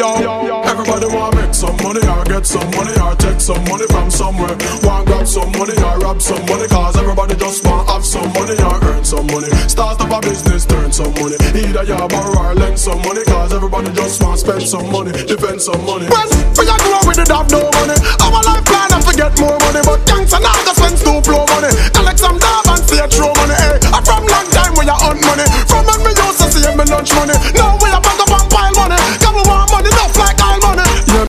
Yo, everybody want make some money or get some money or take some money from somewhere. Want grab some money or rob some money, cause everybody just want have some money or earn some money. Start up a business, turn some money. Either you borrow or lend some money, cause everybody just want spend some money, defend some money. Well, we a grow with it have no money. Our life plan and forget more money, but gangs and all the spend to flow money. Collect some dab and stay throw money.